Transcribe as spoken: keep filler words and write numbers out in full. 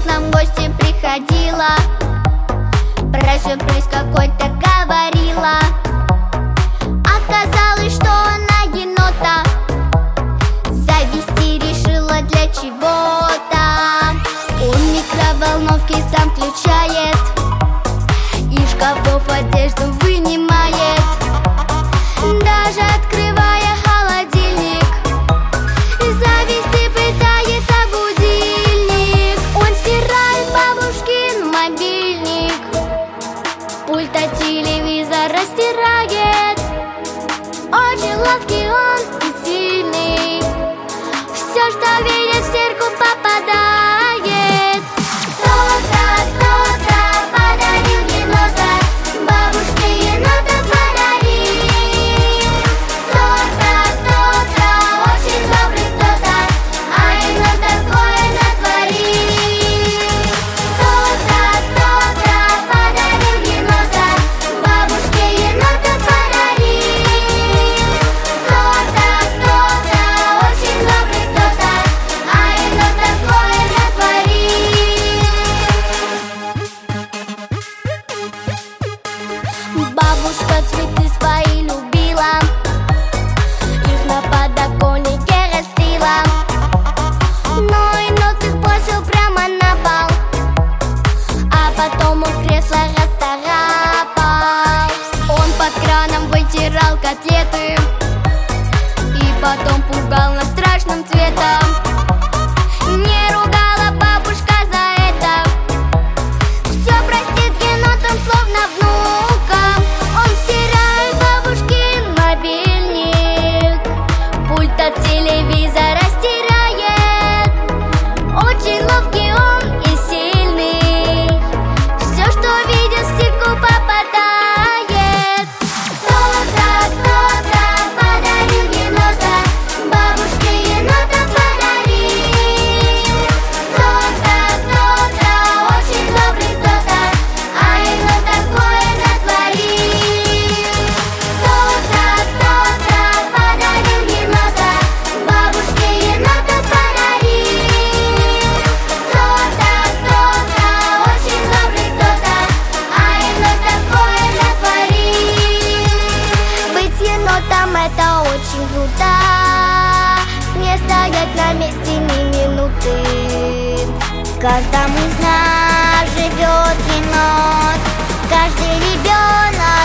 нам в гости приходила, про сюрприз какой-то говорила. Оказалось, что она енота завести решила для чего-то. Он микроволновки сам включает и шкафов одежду вынимает, даже открывая холодильник завести пытается будильник. Он стирает бабушкин мобильник, пульт от телевизора стирает. Очень ловкий он и сильный, все, что видит, в стирку попадает. Кто-то, кто-то подарил енота, бабушке енота подарил. Кто-то, кто-то очень добрый кто-то, а енот такое натворил. Кто-то, кто-то подарил енота, бабушке енота подарил. Кто-то, кто-то очень добрый кто-то, а енот такое натворил. Бабушка цветы свои любила, их на подоконнике растила, но енот их бросил прямо на пол, а потом он кресло расцарапал. Он под краном вытирал котлеты и потом пугал нас страшным цветом. Не ругала бабушка за это, все простит енотам, словно внукам. Он стирает бабушкин мобильник, пульт от телевизора стирает. Очень ловкий он и сильный, все, что видит, в стирку попадает. Кто-то, кто-то подарил енота, бабушке енота подарил. Кто-то, кто-то очень добрый кто-то, а енот такое натворил. Кто-то, кто-то подарил енота, бабушке енота подарил. Кто-то, кто-то очень добрый кто-то, а енот такое натворил. Быть енотом — это очень круто, не стоять на месте ни минуты. В каждом из нас живет енот, каждый ребенок